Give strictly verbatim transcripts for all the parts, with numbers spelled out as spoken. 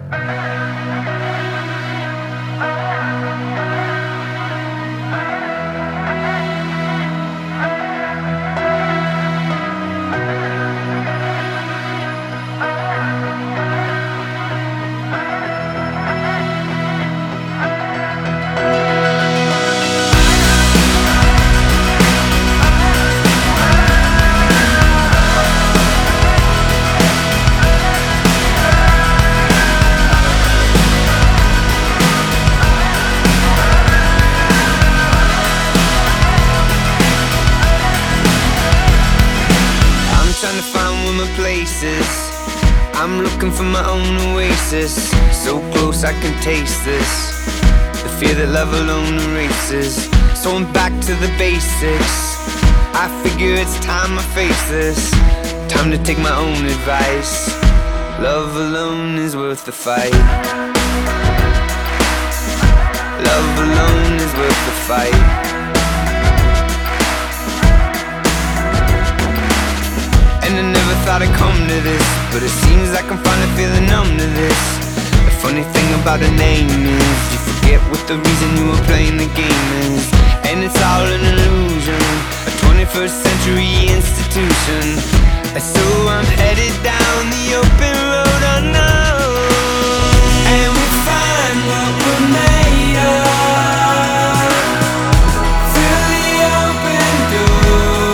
Trying to find where my place is. I'm looking for my own oasis. So close I can taste this, the fear that love alone erases. So I'm back to the basics. I figure it's time I face this. Time to take my own advice. Love alone is worth the fight. Love alone is worth the fight. And I never thought I'd come to this, but it seems like I'm finally feeling numb to this. The funny thing about a name is you forget what the reason you were playing the game is. And it's all an illusion, a twenty-first century institution. And so I'm headed down the open road unknown. And we find what we're made of through the open door.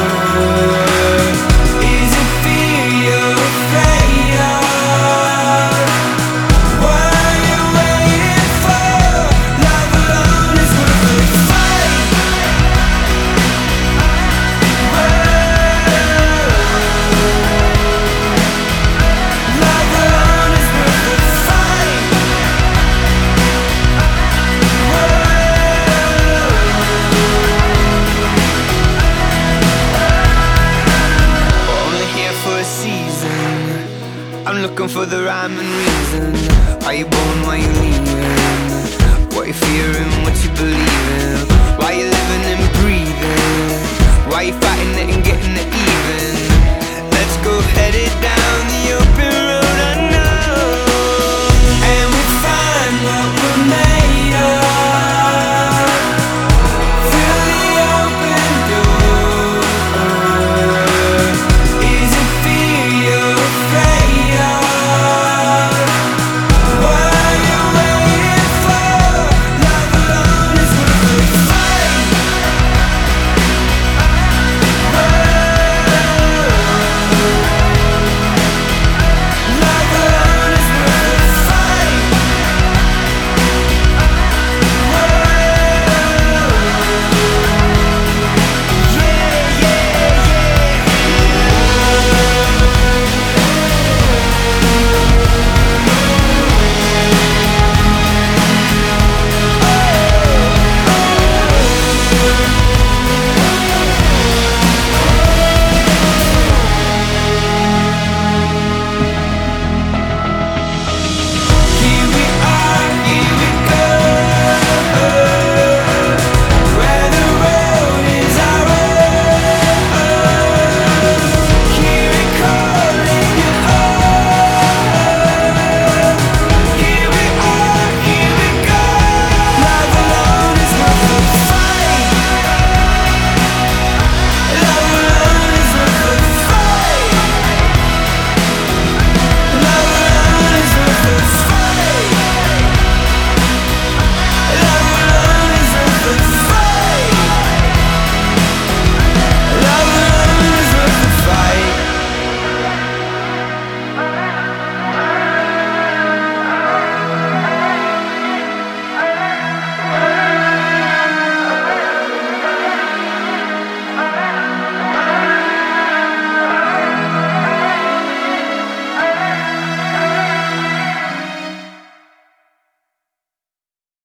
I'm looking for the rhyme and reason. Are you born, why you leaving? What you fearing, what you believing? Why you living and breathing? Why you fighting it and getting it even? Let's go headed down the open road.